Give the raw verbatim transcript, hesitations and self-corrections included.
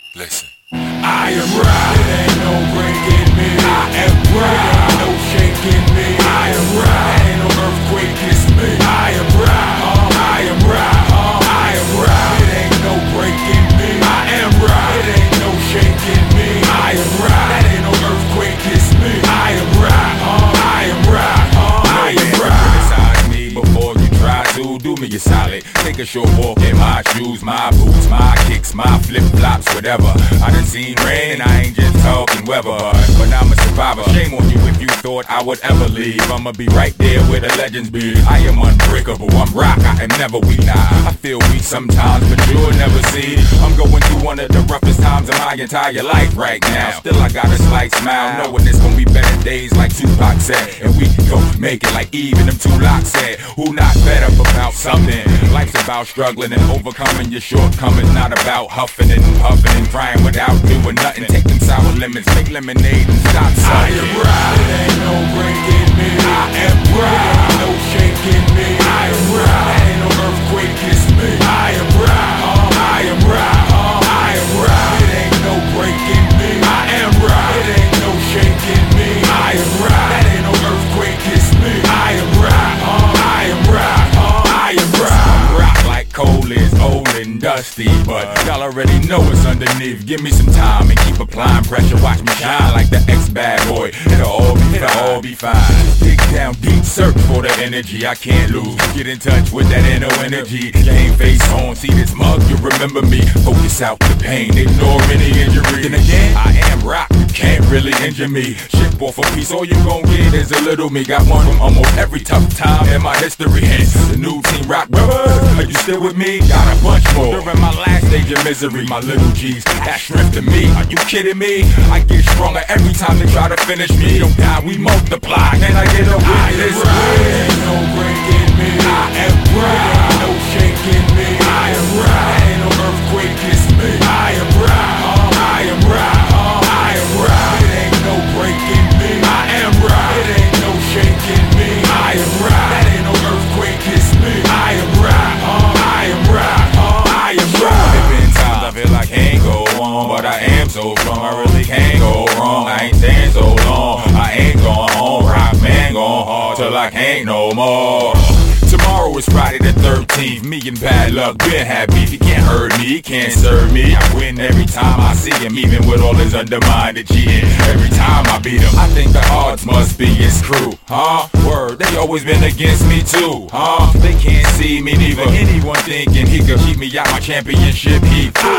Listen. I am right. It ain't no breaking me. I am right. It ain't no shaking me. I am right. It ain't no earthquake, it's me. I am right. Uh, I am right. Uh, I am right. It ain't no breaking me. I am right. It ain't no shaking me. I am right. That ain't no earthquake, it's me. I am right. Uh, I am right. Uh, I am right. Criticize me before you try to do me a solid. Take a short walk in my shoes, my boots, my kicks, my flip-flops, whatever. I done seen rain and I ain't just talking weather, but I'm a survivor. Shame on you if you thought I would ever leave. I'ma be right there where the legends be. I am unbreakable, I'm rock, I am never weak. Nah, I feel weak sometimes, but you'll never see. I'm going through one of the roughest times of my entire life right now. Still I got a slight smile, knowing it's gonna be better days like Tupac said. And we gon' make it like even them two locks said. Who not fed up about something? Life's about struggling and overcoming your shortcomings, not about huffing and puffing and crying without doing nothing. Take them sour lemons, make lemonade and stop sucking. I am right. It ain't no breaking me. I am right. It ain't no shaking me. I am right. That ain't no earthquake, it's me. I am right. Uh, I am right. Uh, I am right. It ain't no breaking me. I am right. It ain't no shaking me. I am right. That ain't no earthquake, it's me. I am right. Uh, I am right. Uh, I am right. I'm rock like coal is old and dusty, but y'all already know it's underneath. Give me some time and keep applying pressure. Watch me shine like the ex-bad boy. It'll all be, it'll all be fine. Dig down deep, search for the energy I can't lose. Get in touch with that inner energy. Game face on, see this mug, you remember me. Focus out the pain, ignore any injury. Then again, I am rock, you can't really injure me. Ship off a piece, all you gon' get is a little me. Got one from almost every tough time in my history. Hence, the new Team Rock Brothers. Are you still with me? Got a bunch more. During my last stage of misery, my little G's had strength to me. Are you kidding me? I get stronger every time they try to finish me. Don't die, we multiply. Can I get a witness? I am right. Ain't no breaking me. I am right. Ain't no shaking me. I am right. Ain't no earthquake, it's me. I am right. Uh, I am right. Uh, I am right. It ain't no breaking me. I am right. It ain't no shaking me. I am right. That ain't no earthquake, it's me. I am right. Uh, I am right. Uh, I am right. There been times I feel like I can't go on, but I am so strong, I really can't go wrong. I ain't staying so long, I ain't going home. Rock man going hard till I can't no more. Tomorrow is Friday the thirteenth. Me and bad luck been had beef. He can't hurt me, he can't serve me. I win every time I see him, even with all his undermined cheating. Every time I beat him, I think the odds must be his crew. Huh? Word, they always been against me too. Huh? They can't see me neither. Anyone thinking he could keep me out my championship heat.